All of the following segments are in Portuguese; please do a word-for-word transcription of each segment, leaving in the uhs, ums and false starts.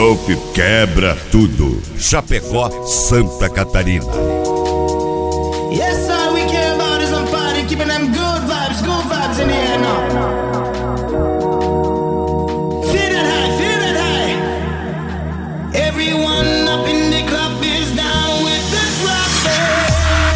Golf quebra tudo. Chapecó, Santa Catarina. Yes, all we care about is on party, keeping them good vibes, good vibes in the air now. Feel that high, feel that high. Everyone up in the club is down with this rock band.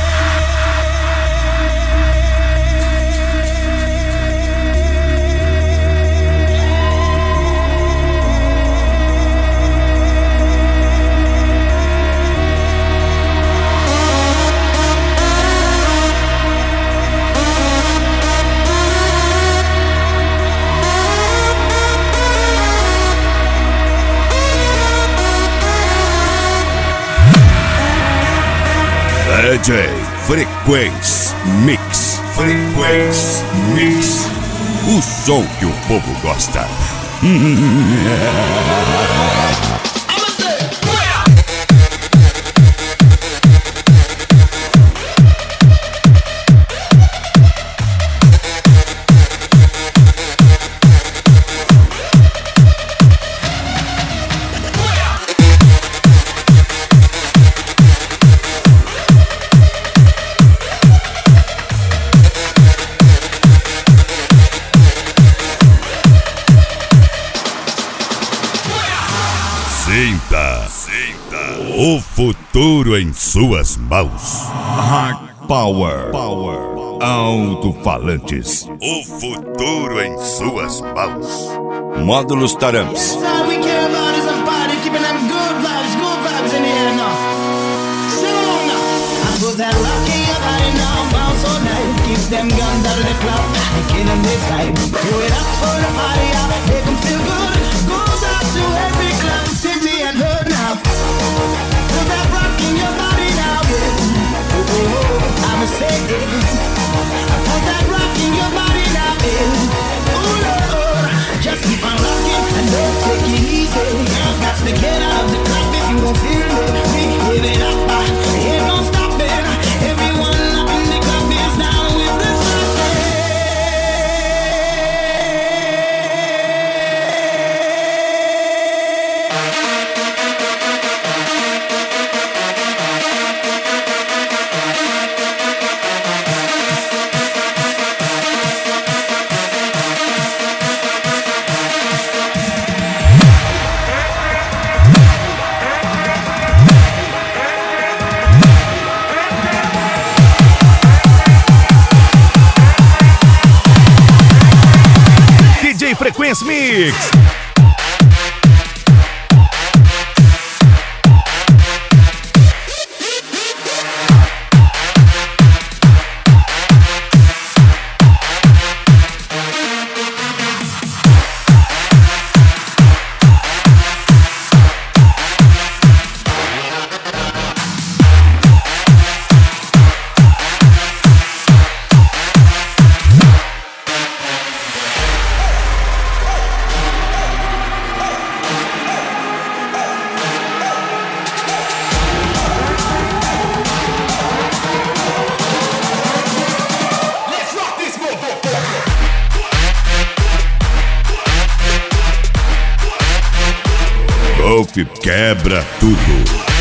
D J Frequência Mix. Frequência Mix. O som que o povo gosta. Sinta, sinta o futuro em suas mãos. Hard Power, Power, alto-falantes. O futuro em suas mãos. Módulos Taramps. City and hood now. Put that rock in your body now, yeah. Oh, oh, oh, I'ma say it. Put that rock in your body now, yeah. Oh Lord, just keep on rocking and don't take it easy. Got to get out of the club if you won't feel it. We give it up, ain't no stopping. Everyone up in the club is down with this rockin'. D J Frequência Mix. Golf quebra tudo.